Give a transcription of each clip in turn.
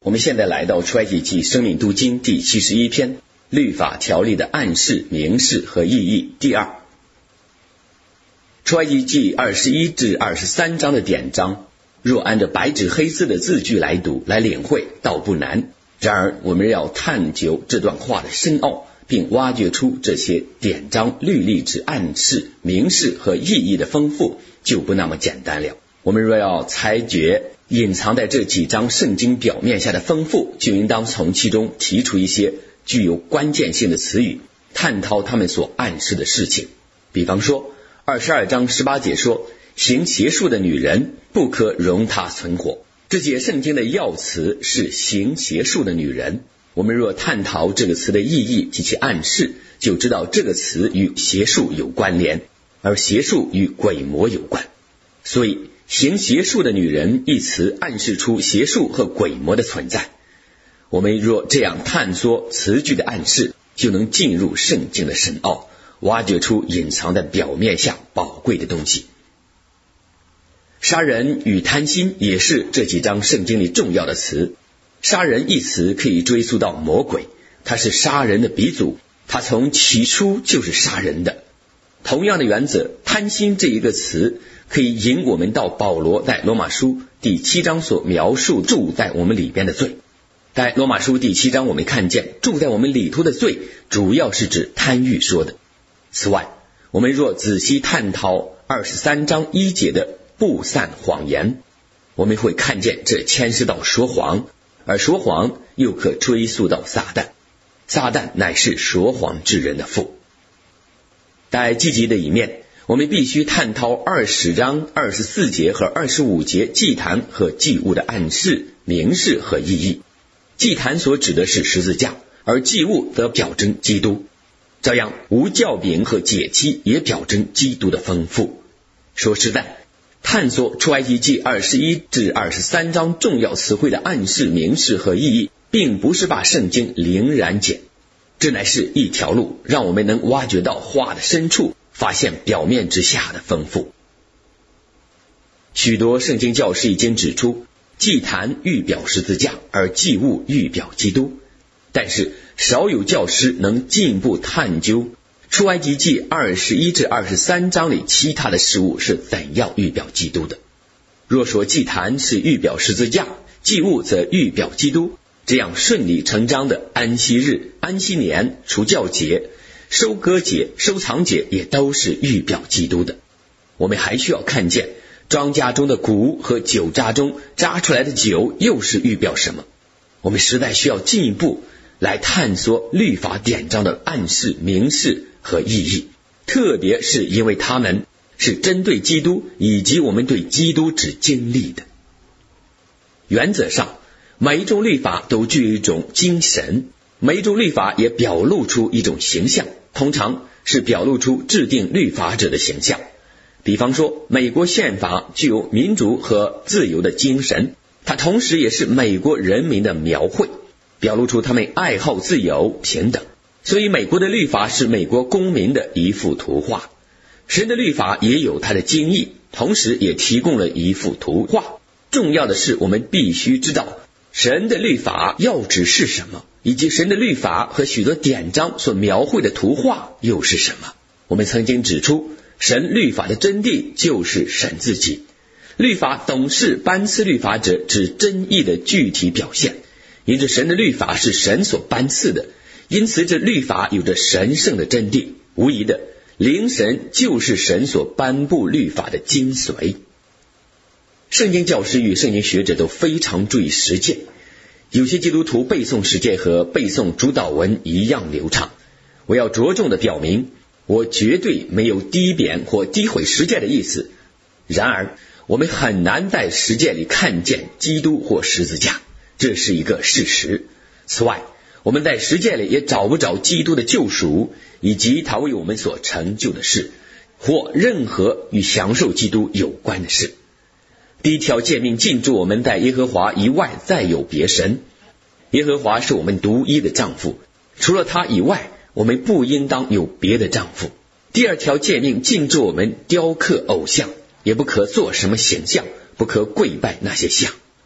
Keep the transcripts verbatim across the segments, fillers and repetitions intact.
我们现在来到出埃及记生命读经第七十一篇，律法条例的暗示、明示和意义第二。出埃及记二十一至二十三章的典章，若按照白纸黑字的字句来读来领会，倒不难。然而我们要探究这段话的深奥，并挖掘出这些典章律例之暗示、明示和意义的丰富，就不那么简单了。我们若要裁决隐藏在这几章圣经表面下的丰富，就应当从其中提出一些具有关键性的词语，探讨他们所暗示的事情。比方说二十二章十八节说，行邪术的女人不可容她存活。这节圣经的要词是行邪术的女人。我们若探讨这个词的意义及其暗示，就知道这个词与邪术有关联，而邪术与鬼魔有关。所以行邪术的女人一词暗示出邪术和鬼魔的存在。我们若这样探索词句的暗示，就能进入圣经的深奥，挖掘出隐藏在表面下宝贵的东西。杀人与贪心也是这几章圣经里重要的词。杀人一词可以追溯到魔鬼，他是杀人的鼻祖，他从起初就是杀人的。同样的原则，贪心这一个词可以引我们到保罗在罗马书第七章所描述住在我们里边的罪。在罗马书第七章，我们看见住在我们里头的罪主要是指贪欲说的。此外，我们若仔细探讨二十三章一节的不散谎言，我们会看见这牵涉到说谎，而说谎又可追溯到撒旦。撒旦乃是说谎之人的父。在积极的一面，我们必须探讨二十章二十四节和二十五节祭坛和祭物的暗示、明示和意义。祭坛所指的是十字架，而祭物则表征基督。这样无酵饼和解期也表征基督的丰富。说实在，探索出埃及记二十一至二十三章重要词汇的暗示、明示和意义，并不是把圣经凌然简，这乃是一条路，让我们能挖掘到话的深处，发现表面之下的丰富。许多圣经教师已经指出，祭坛预表十字架，而祭物预表基督。但是少有教师能进一步探究出埃及记二十一至二十三章里其他的事物是怎样预表基督的。若说祭坛是预表十字架，祭物则预表基督，这样顺理成章的安息日、安息年、除酵节、收割节、收藏节也都是预表基督的。我们还需要看见庄稼中的谷和酒榨中榨出来的酒又是预表什么。我们实在需要进一步来探索律法典章的暗示、明示和意义，特别是因为它们是针对基督以及我们对基督之经历的。原则上，每一种律法都具有一种精神，每一种律法也表露出一种形象，通常是表露出制定律法者的形象。比方说，美国宪法具有民主和自由的精神，它同时也是美国人民的描绘，表露出他们爱好自由、平等。所以美国的律法是美国公民的一幅图画。神的律法也有它的精义，同时也提供了一幅图画。重要的是，我们必须知道神的律法要旨是什么，以及神的律法和许多典章所描绘的图画又是什么。我们曾经指出，神律法的真谛就是神自己。律法董事颁赐律法者指真义的具体表现，因着神的律法是神所颁赐的，因此这律法有着神圣的真谛。无疑的，灵神就是神所颁布律法的精髓。圣经教师与圣经学者都非常注意实践，有些基督徒背诵实践和背诵主导文一样流畅。我要着重的表明，我绝对没有低贬或诋毁实践的意思。然而我们很难在实践里看见基督或十字架，这是一个事实。此外，我们在实践里也找不着基督的救赎以及他为我们所成就的事，或任何与享受基督有关的事。第一条诫命禁止我们在耶和华以外再有别神。耶和华是我们独一的丈夫，除了他以外，我们不应当有别的丈夫。第二条诫命禁止我们雕刻偶像，也不可做什么形象，不可跪拜那些像。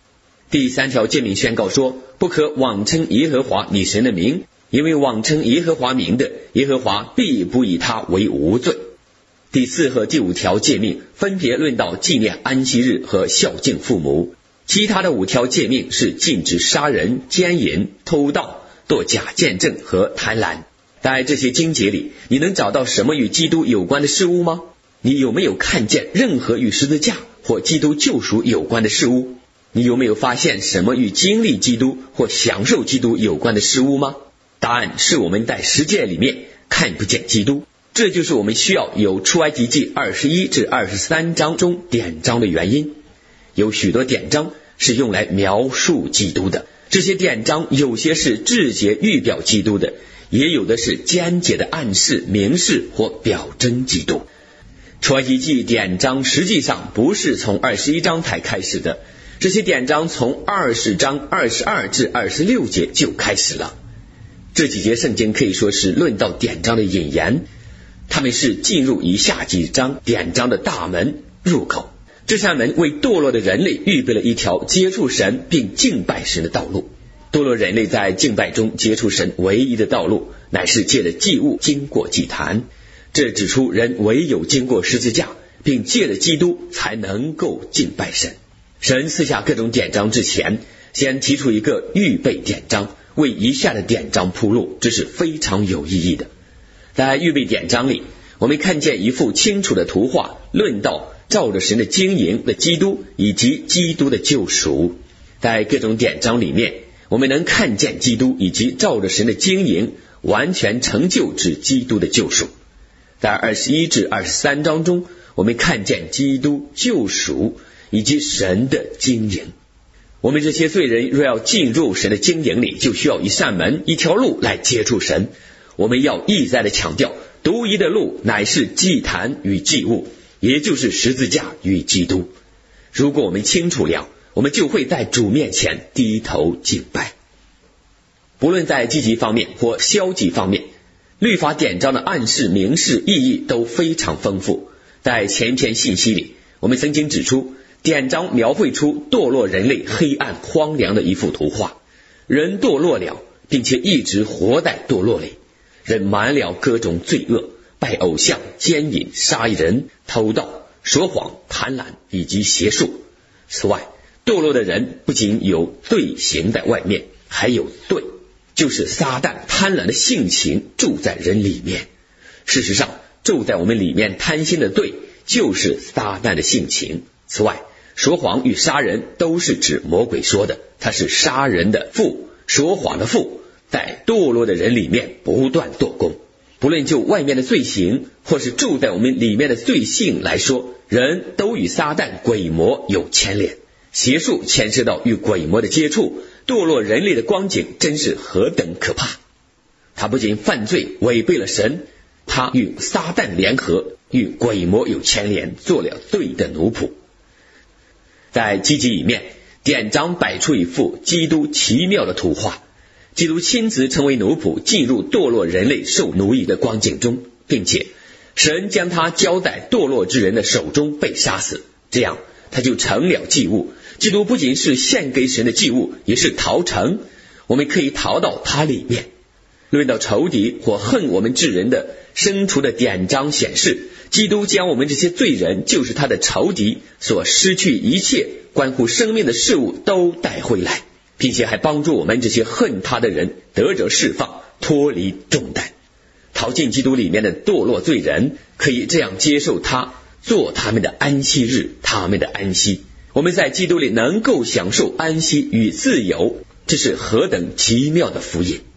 第三条诫命宣告说，不可妄称耶和华你神的名，因为妄称耶和华名的，耶和华必不以他为无罪。第四和第五条诫命分别论到纪念安息日和孝敬父母，其他的五条诫命是禁止杀人、奸淫、偷盗、作假见证和贪婪。在这些经节里，你能找到什么与基督有关的事物吗？你有没有看见任何与十字架或基督救赎有关的事物？你有没有发现什么与经历基督或享受基督有关的事物吗？答案是我们在十诫里面看不见基督。这就是我们需要有出埃及记二十一至二十三章中典章的原因。有许多典章是用来描述基督的，这些典章有些是直接预表基督的，也有的是间接的暗示、明示或表征基督。出埃及记典章实际上不是从二十一章才开始的，这些典章从二十章二十二至二十六节就开始了。这几节圣经可以说是论到典章的引言，他们是进入以下几章典章的大门入口。这扇门为堕落的人类预备了一条接触神并敬拜神的道路。堕落人类在敬拜中接触神唯一的道路，乃是借着祭物经过祭坛。这指出人唯有经过十字架，并借着基督才能够敬拜神。神赐下各种典章之前，先提出一个预备典章，为以下的典章铺路，这是非常有意义的。在预备典章里，我们看见一幅清楚的图画，论到照着神的经营的基督以及基督的救赎。在各种典章里面，我们能看见基督以及照着神的经营完全成就指基督的救赎。在二十一至二十三章中，我们看见基督救赎以及神的经营。我们这些罪人若要进入神的经营里，就需要一扇门、一条路来接触神。我们要一再的强调，独一的路乃是祭坛与祭物，也就是十字架与基督。如果我们清楚了，我们就会在主面前低头敬拜。不论在积极方面或消极方面，律法典章的暗示、明示、意义都非常丰富。在前一篇信息里，我们曾经指出，典章描绘出堕落人类黑暗荒凉的一幅图画。人堕落了，并且一直活在堕落里。人满了各种罪恶，拜偶像、奸淫、杀人、偷盗、说谎、贪婪以及邪术。此外，堕落的人不仅有罪行在外面，还有罪，就是撒旦贪婪的性情住在人里面。事实上，住在我们里面贪心的罪就是撒旦的性情。此外，说谎与杀人都是指魔鬼说的，他是杀人的父，说谎的父，在堕落的人里面不断做工。不论就外面的罪行或是住在我们里面的罪性来说，人都与撒旦鬼魔有牵连。邪术牵涉到与鬼魔的接触，堕落人类的光景真是何等可怕。他不仅犯罪违背了神，他与撒旦联合，与鬼魔有牵连，做了罪的奴仆。在积极一面，典章摆出一幅基督奇妙的图画。基督亲自成为奴仆，进入堕落人类受奴役的光景中，并且神将他交在堕落之人的手中被杀死，这样他就成了祭物。基督不仅是献给神的祭物，也是逃城，我们可以逃到他里面。论到仇敌或恨我们之人的生出的典章显示，基督将我们这些罪人，就是他的仇敌，所失去一切关乎生命的事物都带回来，并且还帮助我们这些恨他的人得着释放，脱离重担。逃进基督里面的堕落罪人可以这样接受他，做他们的安息日，他们的安息。我们在基督里能够享受安息与自由，这是何等奇妙的福音。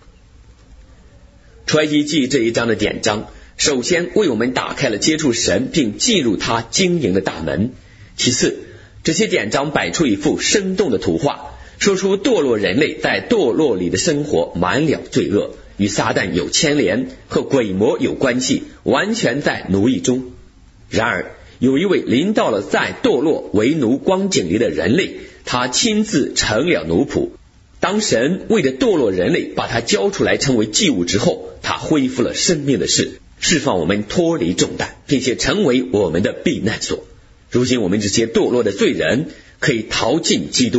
出埃及记这一章的典章，首先为我们打开了接触神并进入他经营的大门。其次，这些典章摆出一幅生动的图画，说出堕落人类在堕落里的生活满了罪恶，与撒旦有牵连，和鬼魔有关系，完全在奴役中。然而有一位临到了在堕落为奴光景里的人类，他亲自成了奴仆。当神为了堕落人类把他交出来成为祭物之后，他恢复了生命的事，释放我们脱离重担，并且成为我们的避难所。如今我们这些堕落的罪人可以逃进基督里，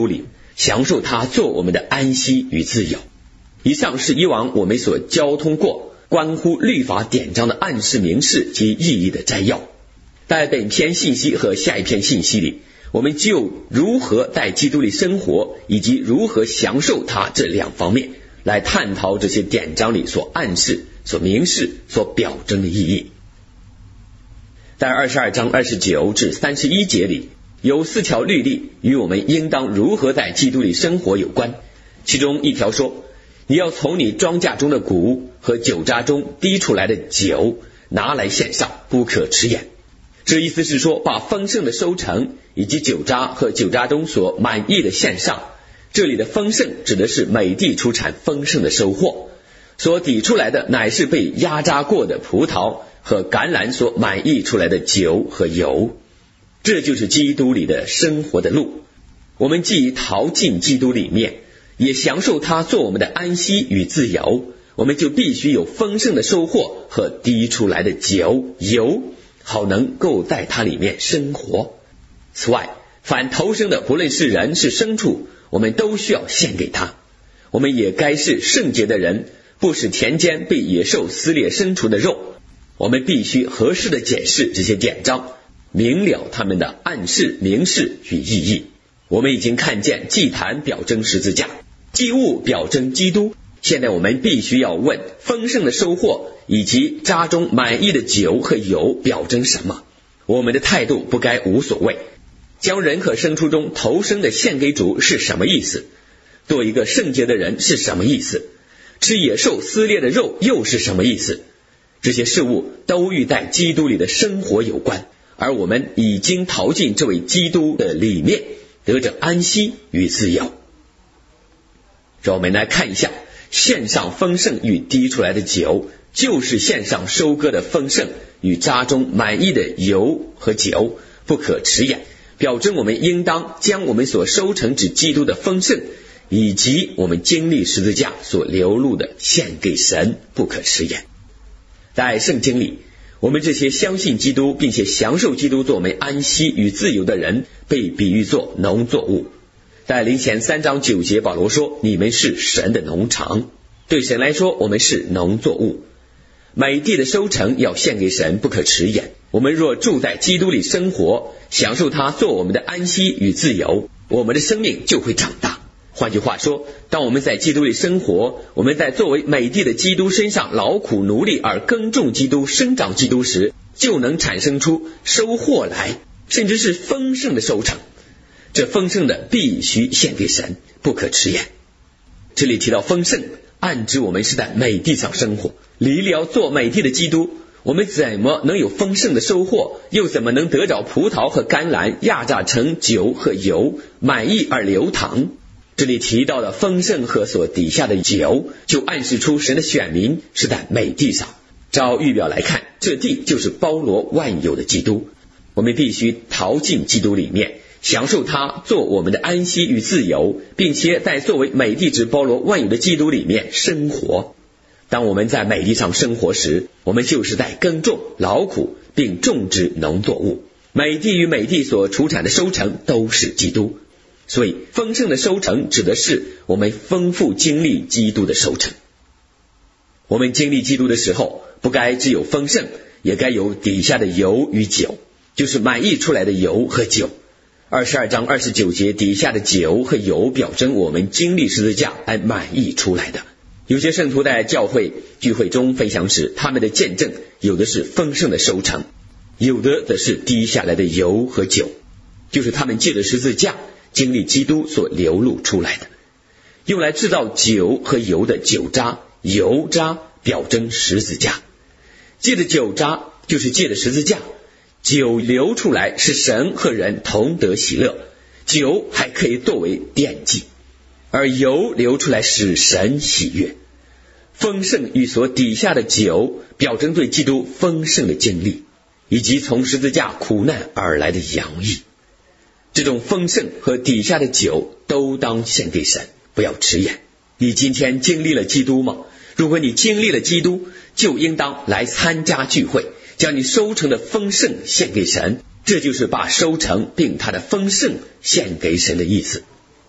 享受它做我们的安息与自由。以上是以往我们所交通过关乎律法典章的暗示、明示及意义的摘要。在本篇信息和下一篇信息里，我们就如何在基督里生活以及如何享受它这两方面来探讨这些典章里所暗示、所明示、所表征的意义。在二十二章二十九至三十一节里，有四条律例与我们应当如何在基督里生活有关。其中一条说，你要从你庄稼中的谷和酒渣中滴出来的酒拿来献上，不可迟延。这意思是说，把丰盛的收成以及酒渣和酒渣中所满意的献上。这里的丰盛指的是美地出产丰盛的收获，所抵出来的乃是被压榨过的葡萄和橄榄所满溢出来的酒和油。这就是基督里的生活的路。我们既逃进基督里面，也享受它做我们的安息与自由，我们就必须有丰盛的收获和滴出来的酒油，好能够在它里面生活。此外，凡投生的，不论是人是牲畜，我们都需要献给他。我们也该是圣洁的人，不使田间被野兽撕裂牲畜的肉。我们必须合适的解释这些典章，明了他们的暗示、明示与意义。我们已经看见祭坛表征十字架，祭物表征基督。现在我们必须要问，丰盛的收获以及渣中满溢的酒和油表征什么？我们的态度不该无所谓。将人和牲畜中投生的献给主是什么意思？做一个圣洁的人是什么意思？吃野兽撕裂的肉又是什么意思？这些事物都与在基督里的生活有关，而我们已经逃进这位基督的里面，得着安息与自由。让我们来看一下，献上丰盛与滴出来的酒，就是献上收割的丰盛与渣中满溢的油和酒，不可迟延，表征我们应当将我们所收成指基督的丰盛，以及我们经历十字架所流露的献给神，不可迟延。在圣经里，我们这些相信基督并且享受基督做我们安息与自由的人，被比喻作农作物。在林前三章九节，保罗说，你们是神的农场。对神来说，我们是农作物，美地的收成要献给神，不可迟延。我们若住在基督里生活，享受他做我们的安息与自由，我们的生命就会长大。换句话说，当我们在基督里生活，我们在作为美地的基督身上劳苦努力而耕种基督、生长基督时，就能产生出收获来，甚至是丰盛的收成。这丰盛的必须献给神，不可迟延。这里提到丰盛，暗指我们是在美地上生活，离了做美地的基督，我们怎么能有丰盛的收获？又怎么能得着葡萄和橄榄压榨成酒和油，满溢而流淌？这里提到的丰盛和所底下的酒，就暗示出神的选民是在美地上。照预表来看，这地就是包罗万有的基督。我们必须逃进基督里面，享受他做我们的安息与自由，并且在作为美地之包罗万有的基督里面生活。当我们在美地上生活时，我们就是在耕种、劳苦并种植农作物。美地与美地所出产的收成都是基督，所以丰盛的收成指的是我们丰富经历基督的收成。我们经历基督的时候，不该只有丰盛，也该有底下的油与酒，就是满溢出来的油和酒。二十二章二十九节底下的酒和油表征我们经历十字架而满溢出来的。有些圣徒在教会聚会中分享时，他们的见证有的是丰盛的收成，有的则是滴下来的油和酒，就是他们借着十字架经历基督所流露出来的。用来制造酒和油的酒渣、油渣表征十字架，借着酒渣就是借着十字架，酒流出来是神和人同得喜乐，酒还可以作为奠祭，而油流出来使神喜悦。丰盛与所底下的酒表征对基督丰盛的经历，以及从十字架苦难而来的洋溢。这种丰盛和底下的酒都当献给神，不要迟延。你今天经历了基督吗？如果你经历了基督，就应当来参加聚会，将你收成的丰盛献给神，这就是把收成并它的丰盛献给神的意思。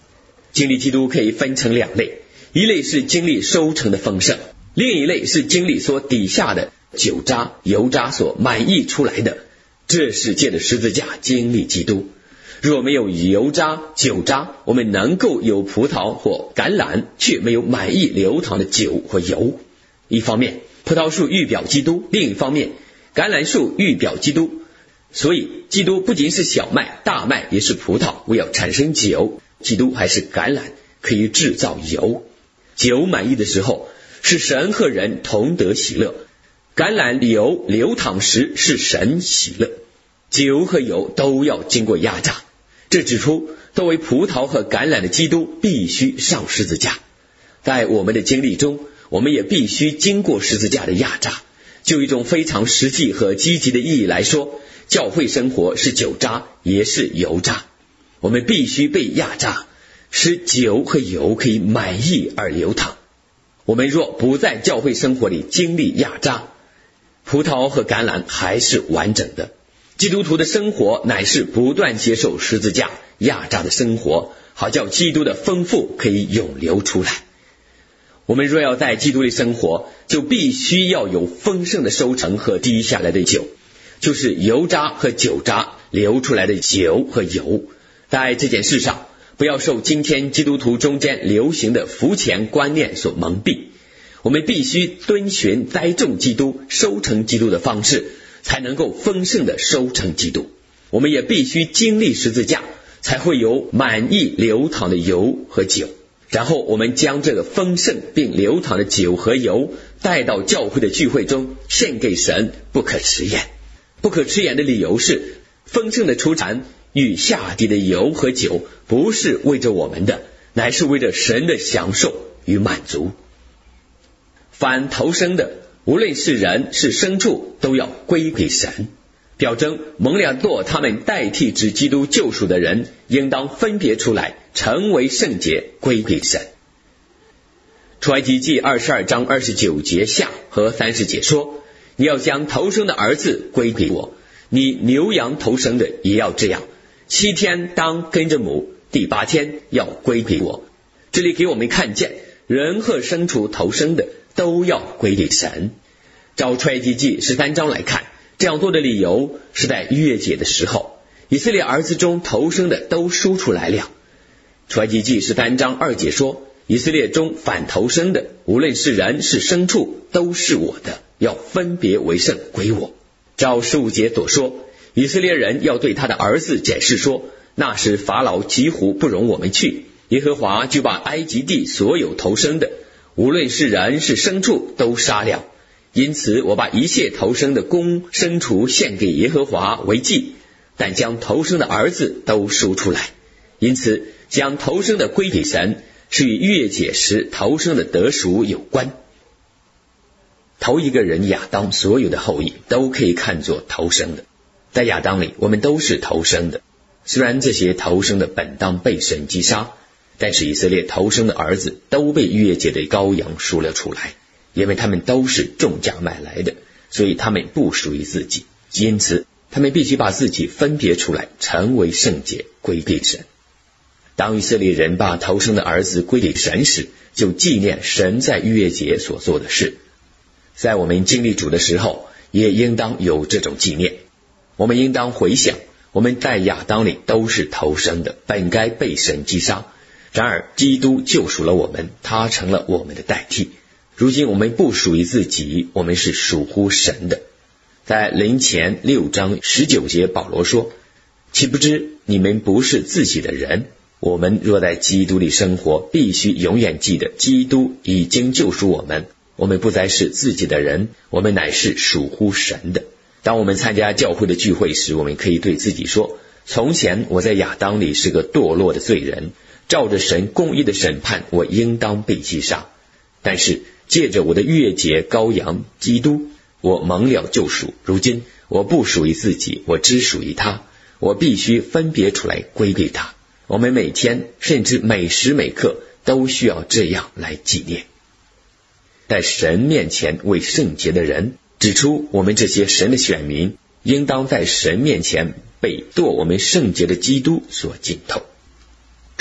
经历基督可以分成两类，一类是经历收成的丰盛，另一类是经历所底下的酒渣、油渣所满溢出来的。这是借着十字架经历基督。若没有油渣、酒渣，我们能够有葡萄或橄榄，却没有满溢流淌的酒和油。一方面，葡萄树预表基督，另一方面，橄榄树预表基督。所以基督不仅是小麦，大麦也是葡萄，为要产生酒，基督还是橄榄，可以制造油。酒满溢的时候，是神和人同得喜乐；橄榄油流淌时，是神喜乐。酒和油都要经过压榨，这指出作为葡萄和橄榄的基督必须上十字架。在我们的经历中，我们也必须经过十字架的压榨。就一种非常实际和积极的意义来说，教会生活是酒渣，也是油渣。我们必须被压榨，使酒和油可以满溢而流淌。我们若不在教会生活里经历压榨，葡萄和橄榄还是完整的。基督徒的生活乃是不断接受十字架压榨的生活，好叫基督的丰富可以涌流出来。我们若要在基督里生活，就必须要有丰盛的收成和滴下来的酒，就是油渣和酒渣流出来的酒和油。在这件事上，不要受今天基督徒中间流行的浮浅观念所蒙蔽。我们必须遵循栽种基督、收成基督的方式，才能够丰盛的收成基督。我们也必须经历十字架，才会有满溢流淌的油和酒。然后我们将这个丰盛并流淌的酒和油带到教会的聚会中，献给神，不可迟延。不可迟延的理由是，丰盛的出产与下地的油和酒不是为着我们的，乃是为着神的享受与满足。凡投生的，无论是人是牲畜，都要归给神。表征蒙了做他们代替指基督救赎的人，应当分别出来，成为圣洁，归给神。出埃及记二十二章二十九节下和三十节说，你要将头生的儿子归给我，你牛羊头生的也要这样，七天当跟着母，第八天要归给我。这里给我们看见，人和牲畜头生的都要归给神。照出埃及记十三章来看，这样做的理由是在逾越节的时候，以色列儿子中头生的都输出来了。出埃及记十三章二节说，以色列中反头生的，无论是人是牲畜，都是我的，要分别为圣归我。照十五节所说，以色列人要对他的儿子解释说，那时法老几乎不容我们去，耶和华就把埃及地所有头生的，无论是人是牲畜，都杀了。因此我把一切头生的公牲畜献给耶和华为祭，但将头生的儿子都赎出来。因此将头生的归给神，是与逾越节时头生的得赎有关。头一个人亚当所有的后裔都可以看作头生的，在亚当里我们都是头生的。虽然这些头生的本当被神击杀，但是以色列头生的儿子都被逾越节的羔羊赎了出来，因为他们都是重价买来的，所以他们不属于自己，因此他们必须把自己分别出来，成为圣洁，归给神。当以色列人把头生的儿子归给神时，就纪念神在逾越节所做的事。在我们经历主的时候，也应当有这种纪念。我们应当回想，我们在亚当里都是头生的，本该被神击杀，然而基督救赎了我们，他成了我们的代替。如今我们不属于自己，我们是属乎神的。在林前六章十九节，保罗说，岂不知你们不是自己的人？我们若在基督里生活，必须永远记得基督已经救赎我们，我们不再是自己的人，我们乃是属乎神的。当我们参加教会的聚会时，我们可以对自己说，从前我在亚当里是个堕落的罪人，照着神公义的审判，我应当被击杀。但是借着我的逾越节羔羊基督，我蒙了救赎。如今我不属于自己，我只属于他，我必须分别出来归给他。我们每天甚至每时每刻都需要这样来纪念。在神面前为圣洁的人，指出我们这些神的选民应当在神面前被做我们圣洁的基督所浸透。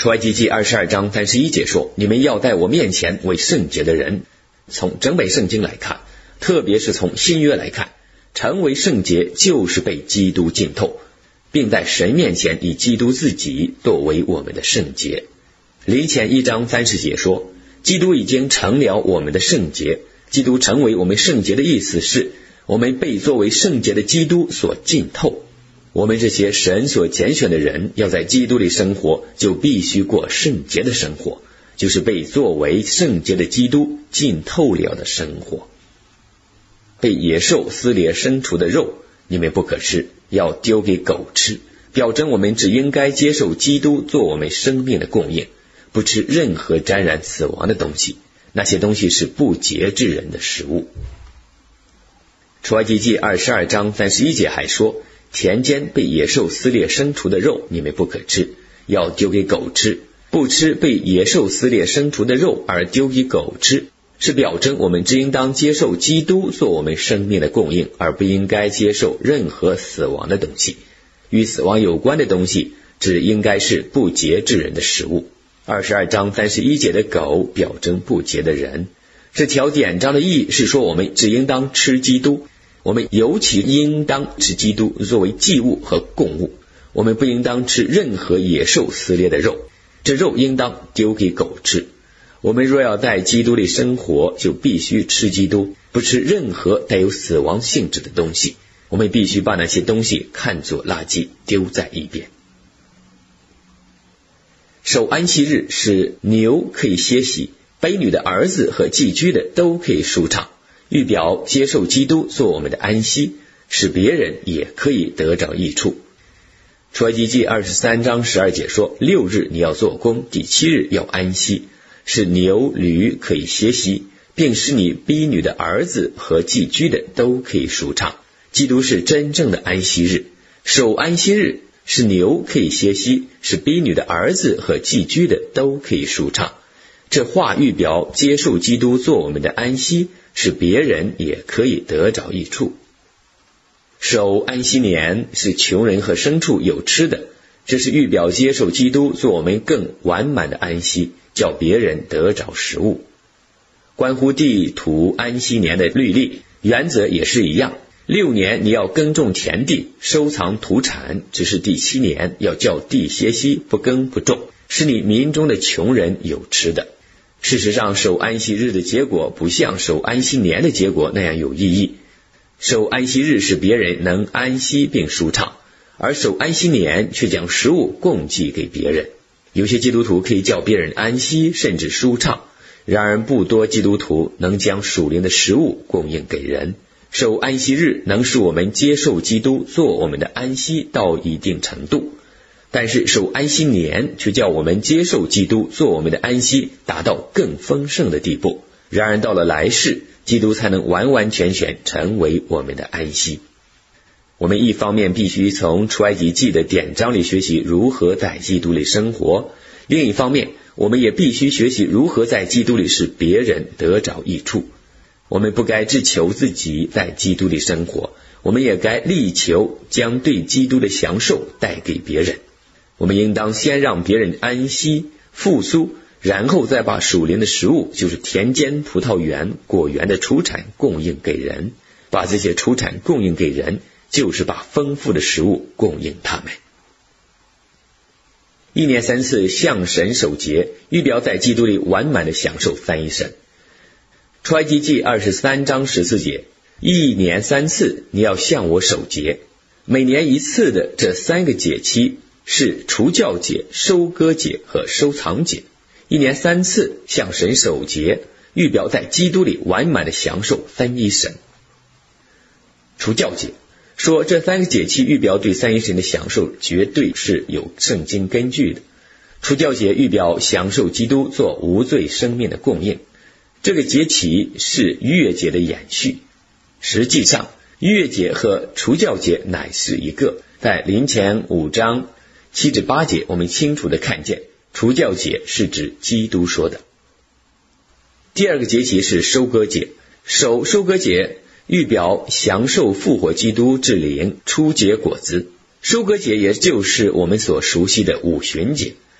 出埃及记二十二章三十一节说，你们要在我面前为圣洁的人。从整本圣经来看，特别是从新约来看，成为圣洁就是被基督浸透，并在神面前以基督自己作为我们的圣洁。林前一章三十节说，基督已经成了我们的圣洁。基督成为我们圣洁的意思是，我们被作为圣洁的基督所浸透。我们这些神所拣选的人要在基督里生活，就必须过圣洁的生活，就是被作为圣洁的基督浸透了的生活。被野兽撕裂生出的肉，你们不可吃，要丢给狗吃，表征我们只应该接受基督做我们生命的供应，不吃任何沾染死亡的东西，那些东西是不洁之人的食物。出埃及记二十二章三十一节还说，田间被野兽撕裂生出的肉，你们不可吃，要丢给狗吃。不吃被野兽撕裂生出的肉而丢给狗吃，是表征我们只应当接受基督做我们生命的供应，而不应该接受任何死亡的东西。与死亡有关的东西只应该是不洁之人的食物。二十二章三十一节的狗表征不洁的人。这条典章的意义是说，我们只应当吃基督，我们尤其应当吃基督作为祭物和供物，我们不应当吃任何野兽撕裂的肉，这肉应当丢给狗吃。我们若要在基督里生活，就必须吃基督，不吃任何带有死亡性质的东西。我们必须把那些东西看作垃圾，丢在一边。守安息日是牛可以歇息，卑女的儿子和寄居的都可以舒畅，预表接受基督做我们的安息，使别人也可以得着益处。出埃及记二十三章十二节说，六日你要做工，第七日要安息，使牛驴可以歇息，并使你婢女的儿子和寄居的都可以舒畅。基督是真正的安息日，守安息日是牛可以歇息，使婢女的儿子和寄居的都可以舒畅。这话预表接受基督做我们的安息，使别人也可以得着益处。守安息年是穷人和牲畜有吃的，这是预表接受基督做我们更完满的安息，叫别人得着食物。关乎地土安息年的律例原则也是一样，六年你要耕种田地，收藏土产，只是第七年要叫地歇息，不耕不种，使你民中的穷人有吃的。事实上，守安息日的结果不像守安息年的结果那样有意义。守安息日使别人能安息并舒畅，而守安息年却将食物供给给别人。有些基督徒可以叫别人安息甚至舒畅，然而不多基督徒能将属灵的食物供应给人。守安息日能使我们接受基督做我们的安息到一定程度，但是守安息年却叫我们接受基督做我们的安息达到更丰盛的地步。然而到了来世，基督才能完完全全成为我们的安息。我们一方面必须从出埃及记的典章里学习如何在基督里生活，另一方面我们也必须学习如何在基督里使别人得着益处。我们不该只求自己在基督里生活，我们也该力求将对基督的享受带给别人。我们应当先让别人安息复苏，然后再把属灵的食物，就是田间葡萄园果园的出产供应给人。把这些出产供应给人，就是把丰富的食物供应他们。一年三次向神守节，预表在基督里完满的享受三一神。出埃及记二十三章十四节，一年三次你要向我守节。每年一次的这三个节期是除酵节、收割节和收藏节。一年三次向神守节，预表在基督里完满的享受三一神。除酵节说，这三个节期预表对三一神的享受绝对是有圣经根据的。除酵节预表享受基督做无罪生命的供应，这个节期是逾越节的延续。实际上逾越节和除酵节乃是一个，在林前五章七至八节我们清楚地看见除酵节是指基督说的。第二个节期是收割节，守收割节预表享受复活基督之灵初结果子。收割节也就是我们所熟悉的五旬节。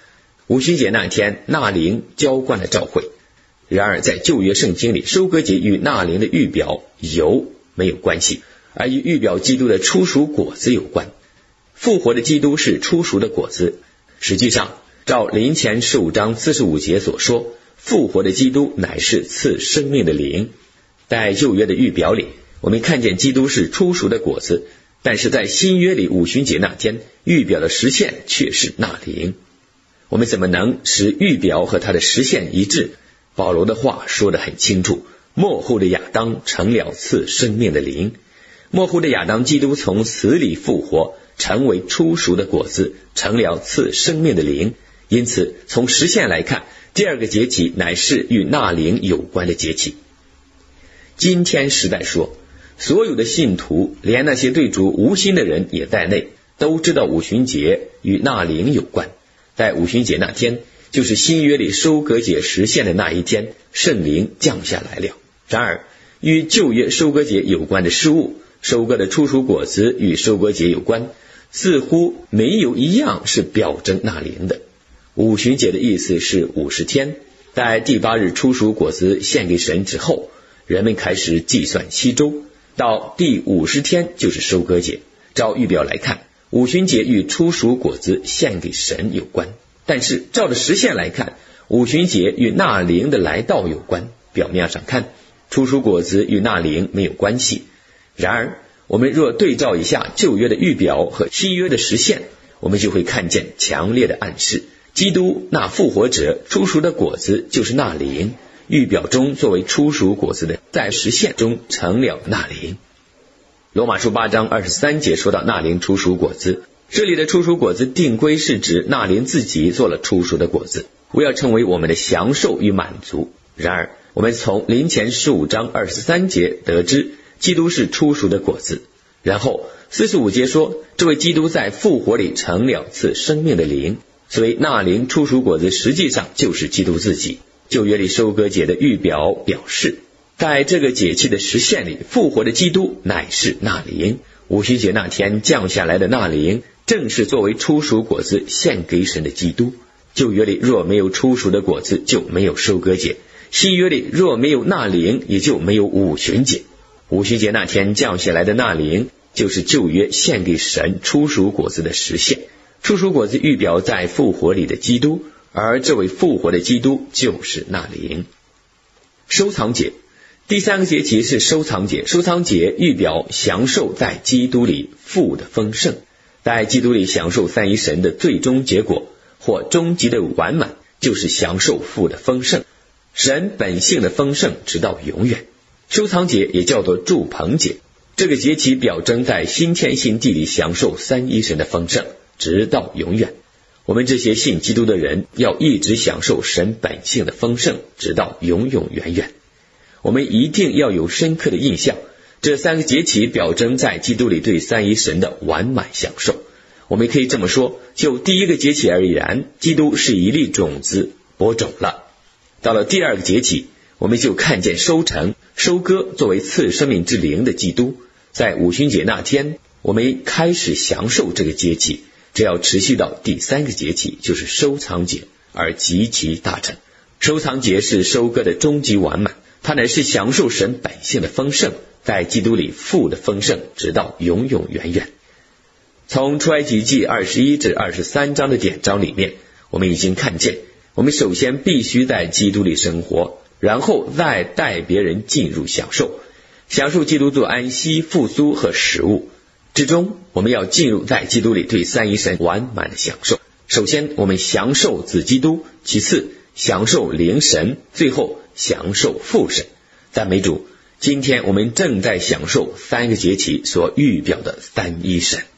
五旬节那天，纳灵浇灌了教会。然而在旧约圣经里，收割节与纳灵的预表油没有关系，而与预表基督的初熟果子有关。复活的基督是初熟的果子。实际上，照林前十五章四十五节所说，复活的基督乃是赐生命的灵。在旧约的预表里，我们看见基督是初熟的果子，但是在新约里五旬节那天，预表的实现却是纳灵。我们怎么能使预表和它的实现一致？保罗的话说得很清楚，末后的亚当成了赐生命的灵。末后的亚当基督从死里复活，成为初熟的果子，成了赐生命的灵。因此从实现来看，第二个节期乃是与纳灵有关的节期。今天时代说，所有的信徒，连那些对主无心的人也在内，都知道五旬节与纳灵有关。在五旬节那天，就是新约里收割节实现的那一天，圣灵降下来了。然而与旧约收割节有关的事物，收割的初熟果子与收割节有关，似乎没有一样是表征纳灵的。五旬节的意思是五十天，在第八日初熟果子献给神之后，人们开始计算七周，到第五十天就是收割节。照预表来看，五旬节与初熟果子献给神有关，但是照着实现来看，五旬节与纳灵的来到有关。表面上看，初熟果子与纳灵没有关系。然而我们若对照一下旧约的预表和新约的实现，我们就会看见强烈的暗示。基督那复活者初熟的果子就是纳灵，预表中作为初熟果子的，在实现中成了纳灵。罗马书八章二十三节说到纳灵初熟果子，这里的初熟果子定规是指纳灵自己做了初熟的果子，为要成为我们的享受与满足。然而我们从林前十五章二十三节得知，基督是初熟的果子。然后四十五节说，这位基督在复活里成了赐生命的灵，所以纳灵初熟果子实际上就是基督自己。旧约里收割节的预表表示，在这个节期的实现里，复活的基督乃是纳灵。五旬节那天降下来的纳灵，正是作为初熟果子献给神的基督。旧约里若没有初熟的果子，就没有收割节；新约里若没有纳灵，也就没有五旬节。五旬节那天降下来的纳灵，就是旧约献给神初熟果子的实现。初熟果子预表在复活里的基督，而这位复活的基督就是纳灵。收藏节，第三个节期是收藏节。收藏节预表享受在基督里父的丰盛，在基督里享受三一神的最终结果或终极的完满，就是享受父的丰盛，神本性的丰盛直到永远。收藏节也叫做住棚节，这个节期表征在新天新地里享受三一神的丰盛直到永远。我们这些信基督的人要一直享受神本性的丰盛直到永永远远。我们一定要有深刻的印象，这三个节期表征在基督里对三一神的完满享受。我们可以这么说，就第一个节期而言，基督是一粒种子播种了。到了第二个节期，我们就看见收成收割作为赐生命之灵的基督。在五旬节那天，我们开始享受这个节期，这要持续到第三个节期，就是收藏节，而极其大成。收藏节是收割的终极完满，它乃是享受神本性的丰盛，在基督里父的丰盛直到永永远远。从出埃及记二十一至二十三章的典章里面，我们已经看见，我们首先必须在基督里生活，然后再带别人进入享受，享受基督做安息、复苏和食物之中，我们要进入在基督里对三一神完满的享受。首先我们享受子基督，其次享受灵神，最后享受父神。赞美主，今天我们正在享受三个节期所预表的三一神。